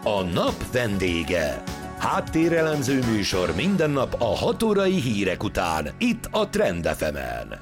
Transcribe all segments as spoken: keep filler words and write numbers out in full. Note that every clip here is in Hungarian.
A nap vendége. Háttérelemző műsor minden nap a hat órai hírek után, itt a Trend ef emen.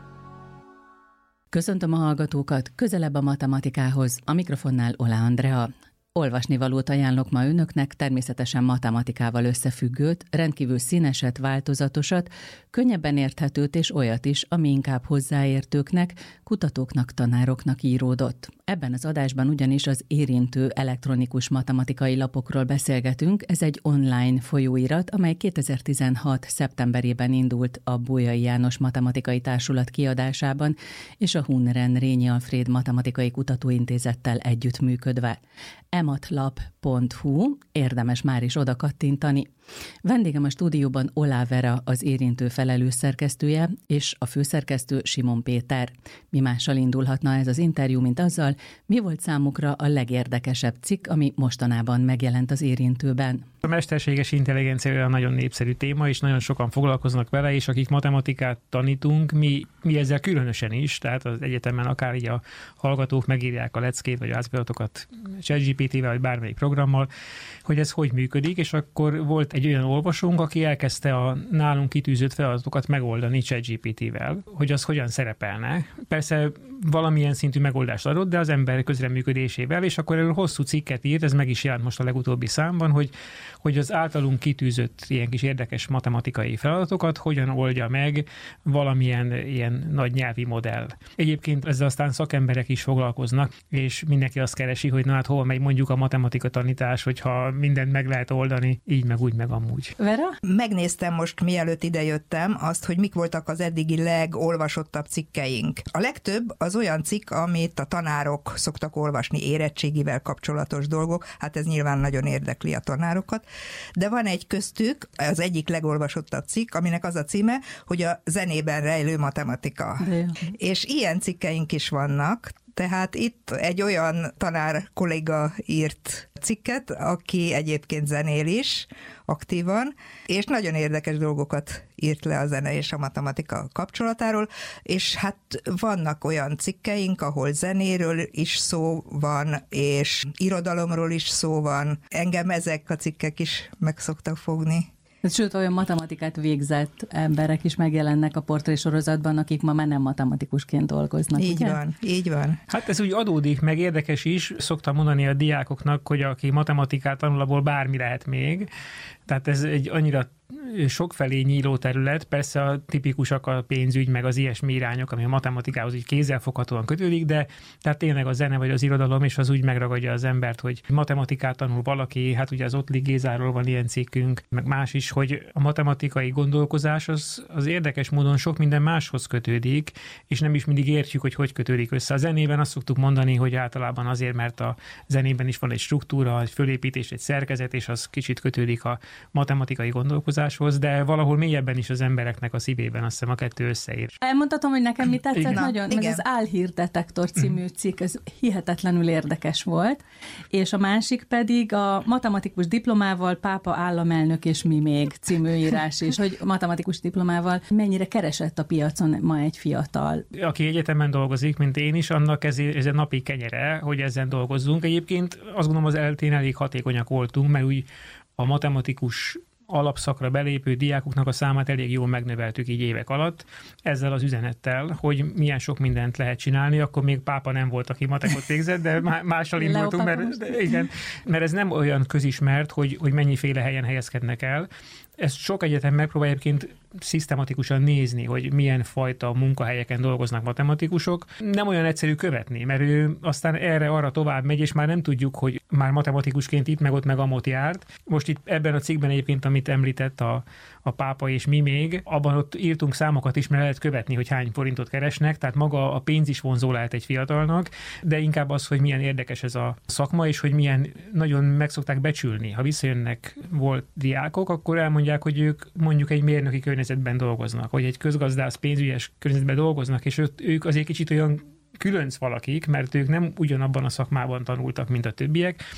Köszöntöm a hallgatókat, közelebb a matematikához, a mikrofonnál Ola Andrea. Olvasnivalót ajánlok ma önöknek, természetesen matematikával összefüggőt, rendkívül színeset, változatosat, könnyebben érthetőt és olyat is, ami inkább hozzáértőknek, kutatóknak, tanároknak íródott. Ebben az adásban ugyanis az érintő elektronikus matematikai lapokról beszélgetünk. Ez egy online folyóirat, amely kétezer-tizenhat. szeptemberében indult a Bolyai János Matematikai Társulat kiadásában és a Hunren Rényi Alfréd Matematikai Kutatóintézettel együttműködve. ematlap pont hu, érdemes már is oda kattintani. Vendégem a stúdióban Oláh Vera, az érintő felelős szerkesztője, és a főszerkesztő Simon Péter. Mi mással indulhatna ez az interjú, mint azzal, mi volt számukra a legérdekesebb cikk, ami mostanában megjelent az érintőben. A mesterséges intelligencia nagyon népszerű téma, és nagyon sokan foglalkoznak vele, és akik matematikát tanítunk, mi, mi ezzel különösen is, tehát az egyetemen akár így a hallgatók megírják a leckét, vagy az feladatokat ChatGPT-vel, vagy bármelyik programmal, hogy ez hogy működik, és akkor volt egy olyan olvasónk, aki elkezdte a nálunk kitűzött feladatokat megoldani ChatGPT-vel, hogy az hogyan szerepelne. Persze valamilyen szintű megoldást adott, de az ember közreműködésével, és akkor erről hosszú cikket írt, ez meg is jelent most a legutóbbi számban, hogy, hogy az általunk kitűzött ilyen kis érdekes matematikai feladatokat hogyan oldja meg valamilyen ilyen nagy nyelvi modell. Egyébként ezzel aztán szakemberek is foglalkoznak, és mindenki azt keresi, hogy na hát hol megy mondjuk a matematika tanítás, hogyha mindent meg lehet oldani, így meg úgy meg amúgy. Vera? Megnéztem most, mielőtt idejöttem, azt, hogy mik voltak az eddigi legolvasottabb cikkeink. A legtöbb az olyan cikk, amit a tanárok szoktak olvasni, érettségivel kapcsolatos dolgok, hát ez nyilván nagyon érdekli a tanárokat, de van egy köztük, az egyik legolvasottabb cikk, aminek az a címe, hogy a zenében rejlő matematika. És ilyen cikkeink is vannak. Tehát itt egy olyan tanár kolléga írt cikket, aki egyébként zenél is aktívan, és nagyon érdekes dolgokat írt le a zene és a matematika kapcsolatáról, és hát vannak olyan cikkeink, ahol zenéről is szó van, és irodalomról is szó van. Engem ezek a cikkek is meg szoktak fogni. Sőt, olyan matematikát végzett emberek is megjelennek a portrésorozatban, akik ma már nem matematikusként dolgoznak. Így ugye? van, így van. Hát ez úgy adódik, meg érdekes is. Szoktam mondani a diákoknak, hogy aki matematikát tanul, abból bármi lehet még. Tehát ez egy annyira sokfelé nyíló terület, persze a tipikusak a pénzügy, meg az ilyesmi irányok, ami a matematikához így kézzelfoghatóan kötődik, de tehát tényleg a zene vagy az irodalom, és az úgy megragadja az embert, hogy matematikát tanul valaki, hát ugye az Ottli Gézáról van ilyen cikkünk, meg más is, hogy a matematikai gondolkozás az, az érdekes módon sok minden máshoz kötődik, és nem is mindig értjük, hogy hogy kötődik össze. A zenében azt szoktuk mondani, hogy általában azért, mert a zenében is van egy struktúra, egy fölépítés, egy szerkezet, és az kicsit kötődik a matematikai gondolkozáshoz, de valahol mélyebben is az embereknek a szívében, azt hiszem a kettő összeér. Elmondhatom, hogy nekem mi tetszett Igen. nagyon, Igen. meg az Álhírdetektor című cikk, ez hihetetlenül érdekes volt, és a másik pedig a matematikus diplomával Pápa államelnök és mi még című írás is, hogy matematikus diplomával mennyire keresett a piacon ma egy fiatal. Aki egyetemen dolgozik, mint én is, annak ez, ez a napi kenyere, hogy ezen dolgozzunk. Egyébként azt gondolom, az eltén elég hatékonyak voltunk, mert úgy a matematikus alapszakra belépő diákoknak a számát elég jól megnöveltük így évek alatt, ezzel az üzenettel, hogy milyen sok mindent lehet csinálni, akkor még Pápa nem volt, aki matekot végzett, de mással indultunk, mert, igen, mert ez nem olyan közismert, hogy, hogy mennyiféle helyen helyezkednek el. Ezt sok egyetem megpróbálja egyébként szisztematikusan nézni, hogy milyen fajta munkahelyeken dolgoznak matematikusok. Nem olyan egyszerű követni, mert ő aztán erre-arra tovább megy, és már nem tudjuk, hogy már matematikusként itt meg ott meg amott járt. Most itt ebben a cikkben egyébként, amit említett a, a Pápa és mi még, abban ott írtunk számokat is, mert lehet követni, hogy hány forintot keresnek, tehát maga a pénz is vonzó lehet egy fiatalnak, de inkább az, hogy milyen érdekes ez a szakma, és hogy milyen nagyon meg szokták becsülni. Ha visszajönnek volt diákok, akkor elmondják, hogy ők mondjuk egy mérnöki környezetben dolgoznak, vagy egy közgazdász pénzügyes környezetben dolgoznak, és ők azért kicsit olyan különc valakik, mert ők nem ugyanabban a szakmában tanultak, mint a többiek,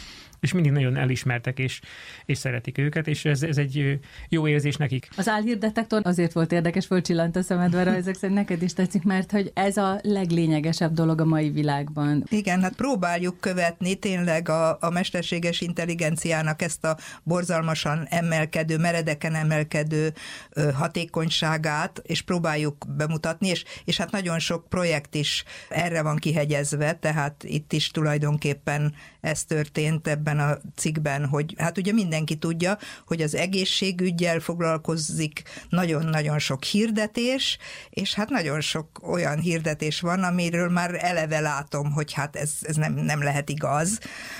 és mindig nagyon elismertek, és, és szeretik őket, és ez, ez egy jó érzés nekik. Az álhírdetektor azért volt érdekes, fölcsillant a szemedbe, ezek szerint neked is tetszik, mert hogy ez a leglényegesebb dolog a mai világban. Igen, hát próbáljuk követni tényleg a, a mesterséges intelligenciának ezt a borzalmasan emelkedő, meredeken emelkedő ö, hatékonyságát, és próbáljuk bemutatni, és, és hát nagyon sok projekt is erre van kihegyezve, tehát itt is tulajdonképpen ez történt ebben a cikkben, hogy hát ugye mindenki tudja, hogy az egészségüggyel foglalkozik nagyon-nagyon sok hirdetés, és hát nagyon sok olyan hirdetés van, amiről már eleve látom, hogy hát ez, ez nem, nem lehet igaz,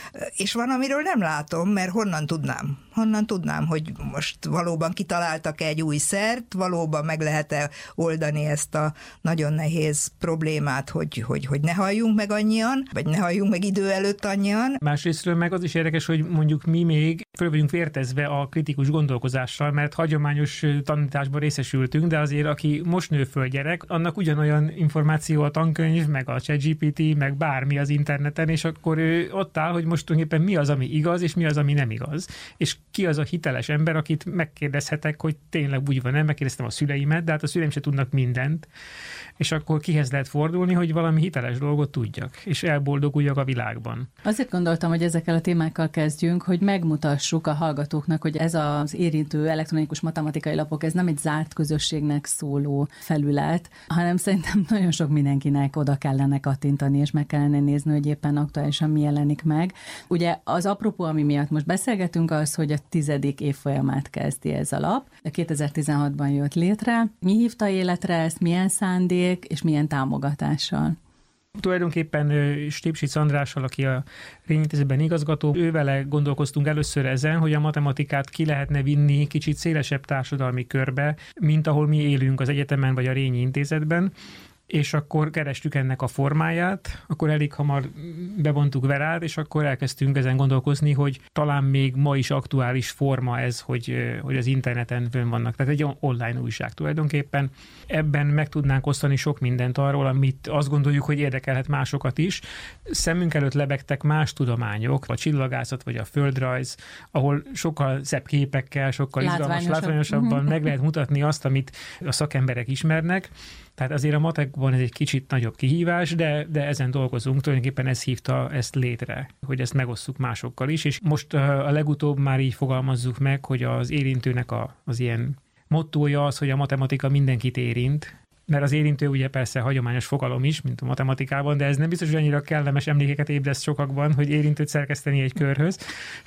és van, amiről nem látom, mert honnan tudnám? Honnan tudnám, hogy most valóban kitaláltak egy új szert, valóban meg lehet-e oldani ezt a nagyon nehéz problémát, hogy, hogy, hogy ne halljunk meg annyian, vagy ne halljunk meg idő előtt annyian. Másrésztről meg az is érdekes, hogy mondjuk mi még föl vagyunk vértezve a kritikus gondolkozással, mert hagyományos tanításban részesültünk, de azért aki most nő föl gyerek, annak ugyanolyan információ a tankönyv, meg a ChatGPT, meg bármi az interneten, és akkor ő ott áll, hogy most tulajdonképpen mi az, ami igaz, és mi az, ami nem igaz. És ki az a hiteles ember, akit megkérdezhetek, hogy tényleg úgy van-e, megkérdeztem a szüleimet, de hát a szüleim se tudnak mindent, és akkor kihez lehet fordulni, hogy valami hiteles dolgot tudjak, és elboldoguljak a világban. Azért gondoltam, hogy ezekkel a témákkal kezdjünk, hogy megmutassuk a hallgatóknak, hogy ez az érintő elektronikus matematikai lapok, ez nem egy zárt közösségnek szóló felület, hanem szerintem nagyon sok mindenkinek oda kellene kattintani, és meg kellene nézni, hogy éppen aktuálisan mi jelenik meg. Ugye az apropó, ami miatt most beszélgetünk, az, hogy a tizedik évfolyamát kezdi ez a lap. kétezer-tizenhatban jött létre. Mi hívta életre ezt, milyen szándék és milyen támogatással? Tulajdonképpen Stipsic Andrással, aki a Rényintézetben igazgató, ővele gondolkoztunk először ezen, hogy a matematikát ki lehetne vinni kicsit szélesebb társadalmi körbe, mint ahol mi élünk az egyetemen vagy a Rényi Intézetben, és akkor kerestük ennek a formáját, akkor elég hamar bevontuk Verát, és akkor elkezdtünk ezen gondolkozni, hogy talán még ma is aktuális forma ez, hogy, hogy az interneten fönn vannak. Tehát egy online újság tulajdonképpen. Ebben meg tudnánk osztani sok mindent arról, amit azt gondoljuk, hogy érdekelhet másokat is. Szemünk előtt lebegtek más tudományok, a csillagászat vagy a földrajz, ahol sokkal szebb képekkel, sokkal izgalmas, látványosabban meg lehet mutatni azt, amit a szakemberek ismernek. Tehát azért a matekban ez egy kicsit nagyobb kihívás, de, de ezen dolgozunk, tulajdonképpen ez hívta ezt létre, hogy ezt megosszuk másokkal is, és most a legutóbb már így fogalmazzuk meg, hogy az érintőnek a, az ilyen mottója az, hogy a matematika mindenkit érint, mert az érintő ugye persze hagyományos fogalom is, mint a matematikában, de ez nem biztos, hogy annyira kellemes emlékeket ébreszt sokakban, hogy érintőt szerkeszteni egy körhöz,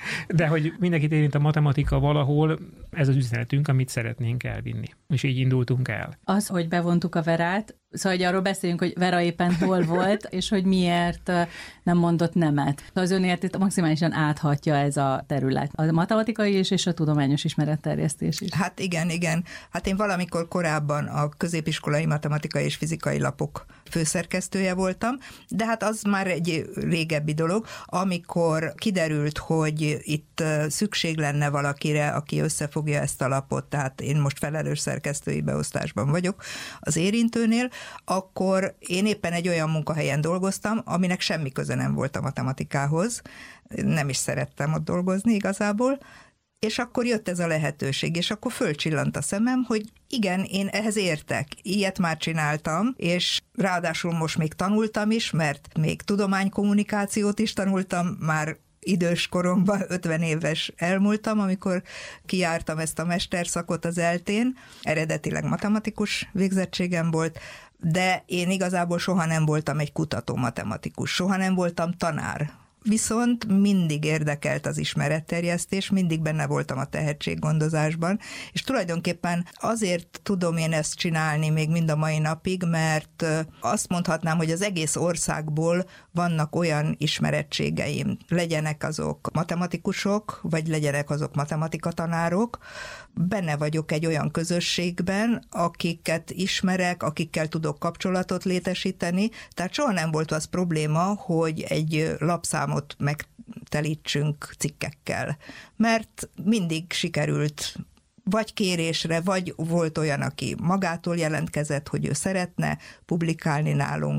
de hogy mindenkit érint a matematika valahol, ez az üzenetünk, amit szeretnénk elvinni. És így indultunk el. Az, hogy bevontuk a Verát, szóval, hogy arról beszéljünk, hogy Vera éppen hol volt, és hogy miért nem mondott nemet. Az önértét maximálisan áthatja ez a terület. A matematikai is, és a tudományos ismeretterjesztés is. Hát igen, igen. Hát én valamikor korábban a középiskolai matematikai és fizikai lapok főszerkesztője voltam, de hát az már egy régebbi dolog, amikor kiderült, hogy itt szükség lenne valakire, aki összefogja ezt a lapot, tehát én most felelős szerkesztői beosztásban vagyok az érintőnél, akkor én éppen egy olyan munkahelyen dolgoztam, aminek semmi köze nem volt a matematikához, nem is szerettem ott dolgozni igazából, és akkor jött ez a lehetőség, és akkor fölcsillant a szemem, hogy igen, én ehhez értek, ilyet már csináltam, és ráadásul most még tanultam is, mert még tudománykommunikációt is tanultam, már idős koromban, ötven éves elmúltam, amikor kijártam ezt a mesterszakot az eltén, eredetileg matematikus végzettségem volt, de én igazából soha nem voltam egy kutató matematikus, soha nem voltam tanár. Viszont mindig érdekelt az ismeretterjesztés, mindig benne voltam a tehetséggondozásban, és tulajdonképpen azért tudom én ezt csinálni még mind a mai napig, mert azt mondhatnám, hogy az egész országból vannak olyan ismerettségeim, legyenek azok matematikusok, vagy legyenek azok matematikatanárok, benne vagyok egy olyan közösségben, akiket ismerek, akikkel tudok kapcsolatot létesíteni, tehát soha nem volt az probléma, hogy egy lapszámot megtelítsünk cikkekkel, mert mindig sikerült vagy kérésre, vagy volt olyan, aki magától jelentkezett, hogy ő szeretne publikálni nálunk.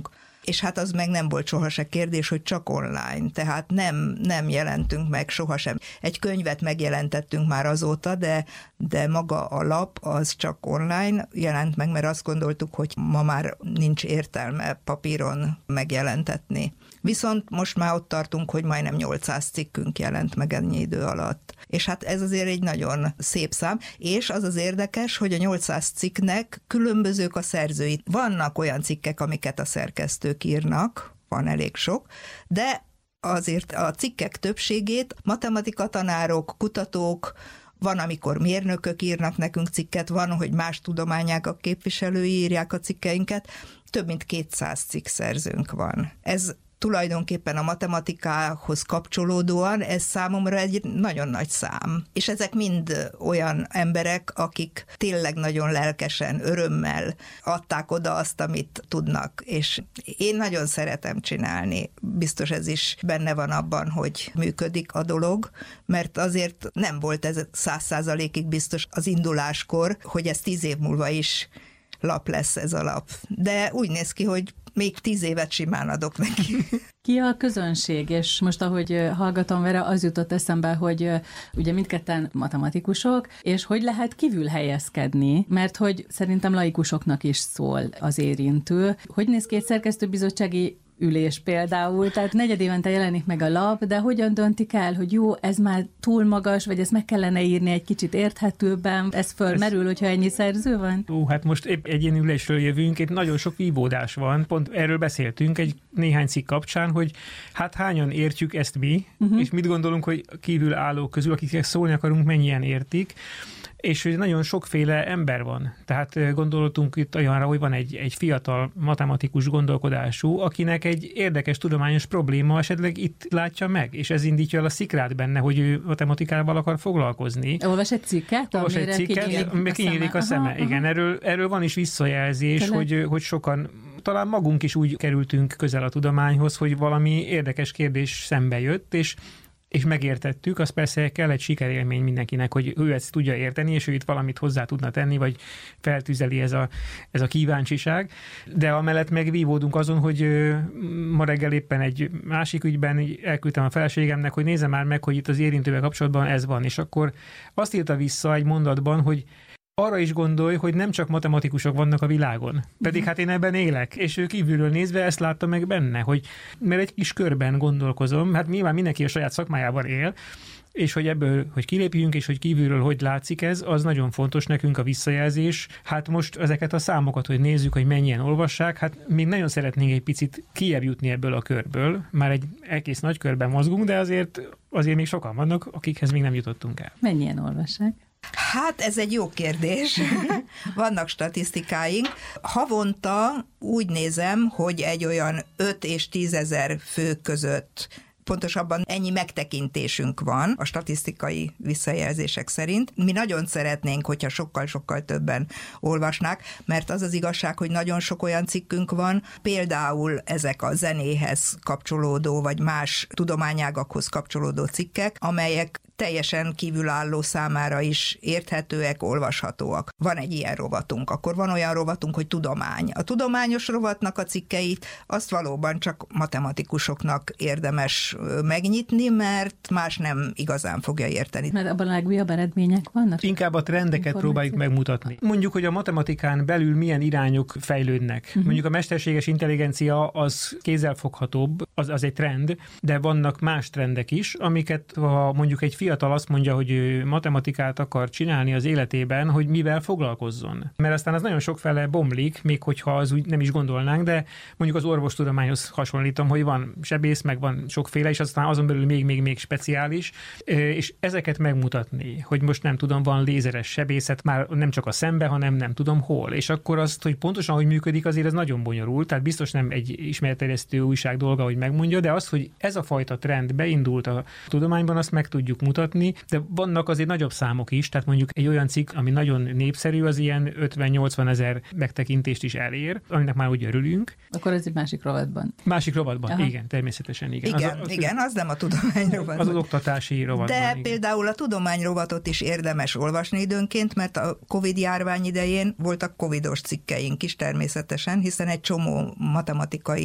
és hát az meg nem volt sohasem kérdés, hogy csak online, tehát nem, nem jelentünk meg sohasem. Egy könyvet megjelentettünk már azóta, de, de maga a lap az csak online jelent meg, mert azt gondoltuk, hogy ma már nincs értelme papíron megjelentetni. Viszont most már ott tartunk, hogy majdnem nyolcszáz cikkünk jelent meg ennyi idő alatt. És hát ez azért egy nagyon szép szám, és az az érdekes, hogy a nyolcszáz cikknek különbözők a szerzői. Vannak olyan cikkek, amiket a szerkesztők írnak, van elég sok, de azért a cikkek többségét matematikatanárok, kutatók, van, amikor mérnökök írnak nekünk cikket, van, hogy más tudományágak képviselői írják a cikkeinket, több mint kétszáz cikk szerzőnk van. Ez tulajdonképpen a matematikához kapcsolódóan ez számomra egy nagyon nagy szám. És ezek mind olyan emberek, akik tényleg nagyon lelkesen, örömmel adták oda azt, amit tudnak. És én nagyon szeretem csinálni. Biztos ez is benne van abban, hogy működik a dolog, mert azért nem volt ez száz százalékig biztos az induláskor, hogy ez tíz év múlva is lap lesz ez a lap. De úgy néz ki, hogy még tíz évet simán adok neki. Ki a közönség? És most, ahogy hallgatom Vera, az jutott eszembe, hogy ugye mindketten matematikusok, és hogy lehet kívül helyezkedni, mert hogy szerintem laikusoknak is szól az érintő. Hogy néz ki egy szerkesztőbizottsági ülés például, tehát negyed évente jelenik meg a lap, de hogyan döntik el, hogy jó, ez már túl magas, vagy ezt meg kellene írni egy kicsit érthetőbben, ez fölmerül, ez... hogyha ennyi szerző van? Ó, hát most épp egy ilyen ülésről jövünk, itt nagyon sok vívódás van, pont erről beszéltünk egy néhány cikk kapcsán, hogy hát hányan értjük ezt mi, uh-huh. és mit gondolunk, hogy kívül állók közül, akiknek szólni akarunk, mennyien értik, és nagyon sokféle ember van. Tehát gondoltunk itt olyanra, hogy van egy, egy fiatal matematikus gondolkodású, akinek egy érdekes tudományos probléma esetleg itt látja meg, és ez indítja el a szikrát benne, hogy ő matematikával akar foglalkozni. Olvas egy cikket, Olvas egy cikket, amire kinyílik a szeme. Aha, igen, aha. Erről, erről van is visszajelzés, hogy, hogy sokan, talán magunk is úgy kerültünk közel a tudományhoz, hogy valami érdekes kérdés szembe jött, és és megértettük, az persze kell egy sikerélmény mindenkinek, hogy ő ezt tudja érteni, és ő itt valamit hozzá tudna tenni, vagy feltüzeli ez a, ez a kíváncsiság. De amellett megvívódunk azon, hogy ma reggel éppen egy másik ügyben elküldtem a feleségemnek, hogy nézze már meg, hogy itt az érintővel kapcsolatban ez van, és akkor azt írta vissza egy mondatban, hogy arra is gondolj, hogy nem csak matematikusok vannak a világon. Pedig hát én ebben élek, és ő kívülről nézve ezt látta meg benne, hogy mert egy kis körben gondolkozom, hát nyilván mindenki a saját szakmájában él, és hogy ebből, hogy kilépjünk, és hogy kívülről hogy látszik ez, az nagyon fontos nekünk a visszajelzés. Hát most ezeket a számokat, hogy nézzük, hogy mennyien olvassák, hát még nagyon szeretnénk egy picit kijebb jutni ebből a körből. Már egy egész nagy körben mozgunk, de azért, azért még sokan vannak, akikhez még nem jutottunk el. Mennyien olvassák? Hát ez egy jó kérdés. Vannak statisztikáink. Havonta úgy nézem, hogy egy olyan öt és tízezer fő között, pontosabban ennyi megtekintésünk van a statisztikai visszajelzések szerint. Mi nagyon szeretnénk, hogyha sokkal-sokkal többen olvasnák, mert az az igazság, hogy nagyon sok olyan cikkünk van, például ezek a zenéhez kapcsolódó, vagy más tudományágakhoz kapcsolódó cikkek, amelyek teljesen kívülálló számára is érthetőek, olvashatóak. Van egy ilyen rovatunk, akkor van olyan rovatunk, hogy tudomány. A tudományos rovatnak a cikkeit azt valóban csak matematikusoknak érdemes megnyitni, mert más nem igazán fogja érteni. Mert abban a legújabb eredmények vannak? Inkább a trendeket próbáljuk megmutatni. Mondjuk, hogy a matematikán belül milyen irányok fejlődnek. Uh-huh. Mondjuk a mesterséges intelligencia az kézzelfoghatóbb, az, az egy trend, de vannak más trendek is, amiket ha mondjuk egy fiatal azt mondja, hogy ő matematikát akar csinálni az életében, hogy mivel foglalkozzon. Mert aztán az nagyon sokfele bomlik, még hogyha az úgy nem is gondolnánk, de mondjuk az orvostudományhoz hasonlítom, hogy van sebész, meg van sokféle, és aztán azon belül még-még-még speciális, és ezeket megmutatni, hogy most nem tudom, van lézeres sebészet, már nem csak a szembe, hanem nem tudom hol. És akkor azt, hogy pontosan hogy működik, azért ez nagyon bonyolult, tehát biztos nem egy ismeretterjesztő újság dolga, hogy megmondja, de az, hogy ez a fajta trend beindult a tudományban, azt meg tudjuk mutatni, de vannak azért nagyobb számok is, tehát mondjuk egy olyan cikk, ami nagyon népszerű, az ilyen ötven-nyolcvan ezer megtekintést is elér, aminek már úgy örülünk. Akkor ez egy másik rovatban. Másik rovatban, aha. Igen, természetesen igen. Igen, az, az, igen, az nem a tudományrovat. Az az oktatási rovatban. De igen. Például a tudományrovatot is érdemes olvasni időnként, mert a Covid járvány idején voltak covidos cikkeink is természetesen, hiszen egy csomó matematikai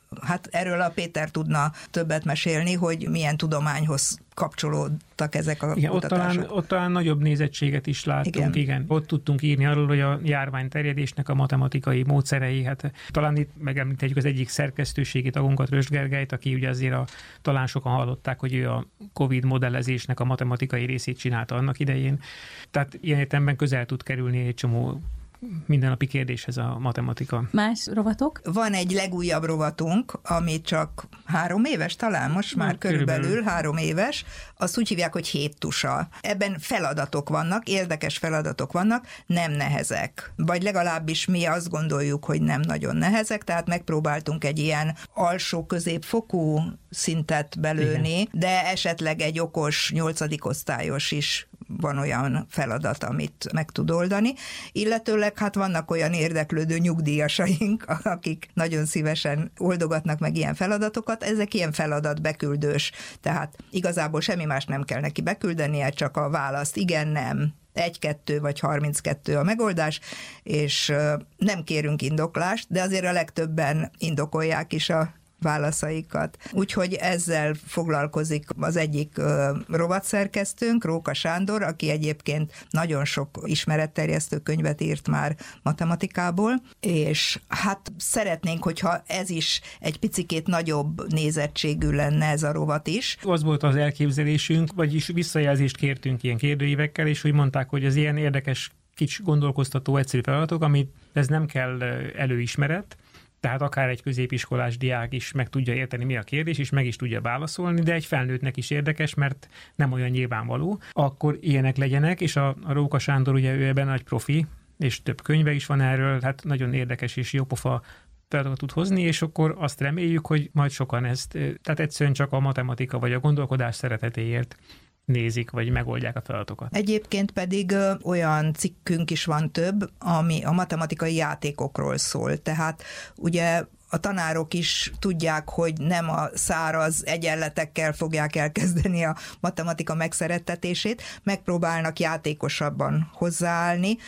Hát erről a Péter tudna többet mesélni, hogy milyen tudományhoz kapcsolódtak ezek a igen, kutatások. Ott talán, ott talán nagyobb nézettséget is láttunk, igen. igen. Ott tudtunk írni arról, hogy a járvány terjedésnek a matematikai módszerei, hát talán itt megemlíthetjük az egyik szerkesztőségi tagunkat, Röst Gergelyt, aki ugye azért a, talán sokan hallották, hogy ő a Covid modellezésnek a matematikai részét csinálta annak idején. Tehát ilyen értelemben közel tud kerülni egy csomó mindennapi kérdéshez a matematika. Más rovatok? Van egy legújabb rovatunk, ami csak három éves talán, most már Na, körülbelül körülbelül három éves, azt úgy hívják, hogy héttusa. Ebben feladatok vannak, érdekes feladatok vannak, nem nehezek. Vagy legalábbis mi azt gondoljuk, hogy nem nagyon nehezek, tehát megpróbáltunk egy ilyen alsó-középfokú szintet belőni, igen. De esetleg egy okos nyolcadik osztályos is van olyan feladat, amit meg tud oldani. Illetőleg hát vannak olyan érdeklődő nyugdíjasaink, akik nagyon szívesen oldogatnak meg ilyen feladatokat. Ezek ilyen feladat beküldős, tehát igazából semmi más nem kell neki beküldenie, csak a választ igen, nem, egy-kettő vagy harminckettő a megoldás, és nem kérünk indoklást, de azért a legtöbben indokolják is a válaszaikat. Úgyhogy ezzel foglalkozik az egyik uh, rovatszerkesztőnk, Róka Sándor, aki egyébként nagyon sok ismeretterjesztő könyvet írt már matematikából, és hát szeretnénk, hogyha ez is egy picikét nagyobb nézettségű lenne ez a rovat is. Az volt az elképzelésünk, vagyis visszajelzést kértünk ilyen kérdőívekkel, és úgy mondták, hogy az ilyen érdekes, kicsi gondolkoztató, egyszerű feladatok, amit ez nem kell előismeret, tehát akár egy középiskolás diák is meg tudja érteni, mi a kérdés, és meg is tudja válaszolni, de egy felnőttnek is érdekes, mert nem olyan nyilvánvaló. Akkor ilyenek legyenek, és a, a Róka Sándor ugye ő ebben nagy profi, és több könyve is van erről, hát nagyon érdekes és jópofa feladatot tud hozni, és akkor azt reméljük, hogy majd sokan ezt, tehát egyszerűen csak a matematika vagy a gondolkodás szeretetéért nézik, vagy megoldják a feladatokat. Egyébként pedig ö, olyan cikkünk is van több, ami a matematikai játékokról szól. Tehát ugye a tanárok is tudják, hogy nem a száraz egyenletekkel fogják elkezdeni a matematika megszerettetését, megpróbálnak játékosabban hozzáállni,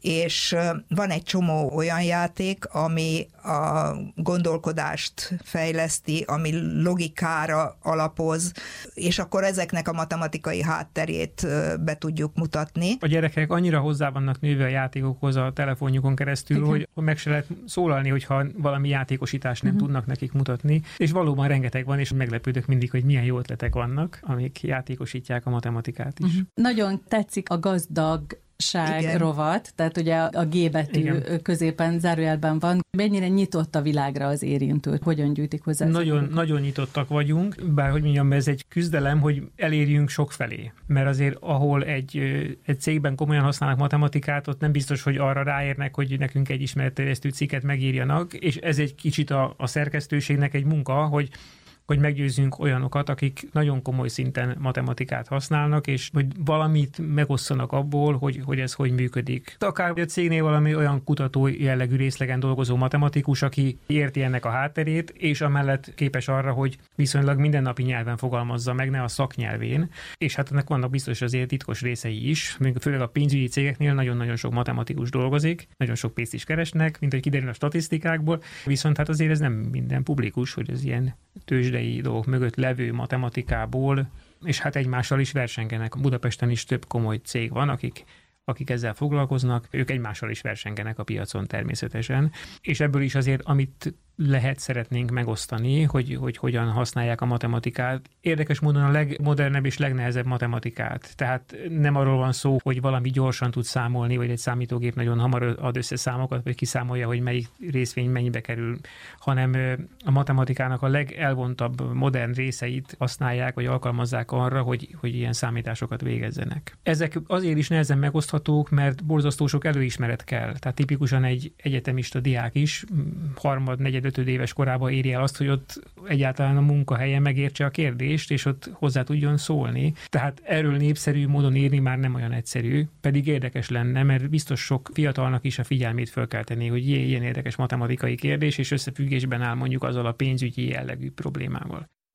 és van egy csomó olyan játék, ami a gondolkodást fejleszti, ami logikára alapoz, és akkor ezeknek a matematikai hátterét be tudjuk mutatni. A gyerekek annyira hozzá vannak nőve a játékokhoz a telefonjukon keresztül, igen. hogy meg se lehet szólalni, hogyha valami játékos nem uh-huh. tudnak nekik mutatni, és valóban rengeteg van, és meglepődök mindig, hogy milyen jó ötletek vannak, amik játékosítják a matematikát is. Uh-huh. Nagyon tetszik a gazdag ság rovat, tehát ugye a G betű igen. középen zárójelben van. Mennyire nyitott a világra az érintő? Hogyan gyűjtik hozzá? Nagyon, nagyon nyitottak vagyunk, bár hogy mondjam, ez egy küzdelem, hogy elérjünk sok felé. Mert azért, ahol egy, egy cégben komolyan használnak matematikát, ott nem biztos, hogy arra ráérnek, hogy nekünk egy ismeretterjesztő cikket megírjanak, és ez egy kicsit a, a szerkesztőségnek egy munka, hogy hogy meggyőzzünk olyanokat, akik nagyon komoly szinten matematikát használnak, és hogy valamit megosszanak abból, hogy, hogy ez hogy működik. Akár a cégnél valami olyan kutató jellegű részlegen dolgozó matematikus, aki érti ennek a hátterét, és amellett képes arra, hogy viszonylag mindennapi nyelven fogalmazza meg, ne a szaknyelvén, és hát ennek vannak biztos azért titkos részei is, főleg a pénzügyi cégeknél nagyon-nagyon sok matematikus dolgozik, nagyon sok pénzt is keresnek, mint hogy kiderül a statisztikákból, viszont hát azért ez nem minden publikus, hogy ez ilyen tőzsdei dolgok mögött levő matematikából, és hát egymással is versengenek. Budapesten is több komoly cég van, akik, akik ezzel foglalkoznak, ők egymással is versengenek a piacon természetesen, és ebből is azért, amit lehet, szeretnénk megosztani, hogy, hogy hogyan használják a matematikát. Érdekes módon a legmodernebb és legnehezebb matematikát. Tehát nem arról van szó, hogy valami gyorsan tud számolni, vagy egy számítógép nagyon hamar ad össze számokat, vagy kiszámolja, hogy melyik részvény mennyibe kerül, hanem a matematikának a legelvontabb modern részeit használják, vagy alkalmazzák arra, hogy, hogy ilyen számításokat végezzenek. Ezek azért is nehezen megoszthatók, mert borzasztó sok előismeret kell. Tehát tipikusan egy egyetemista diák is harmad, negyed ötödéves korában éri el azt, hogy ott egyáltalán a munkahelyen megértse a kérdést, és ott hozzá tudjon szólni. Tehát erről népszerű módon írni már nem olyan egyszerű, pedig érdekes lenne, mert biztos sok fiatalnak is a figyelmét föl kell tenni, hogy ilyen érdekes matematikai kérdés, és összefüggésben áll mondjuk azzal a pénzügyi jellegű problémával.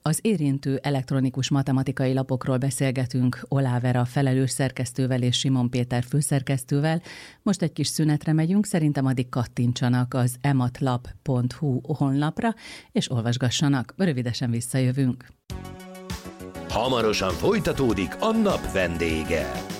Az érintő elektronikus matematikai lapokról beszélgetünk Oláh Vera felelős szerkesztővel és Simon Péter főszerkesztővel. Most egy kis szünetre megyünk, szerintem addig kattintsanak az ematlap pont hu honlapra, és olvasgassanak. Rövidesen visszajövünk. Hamarosan folytatódik a nap vendége.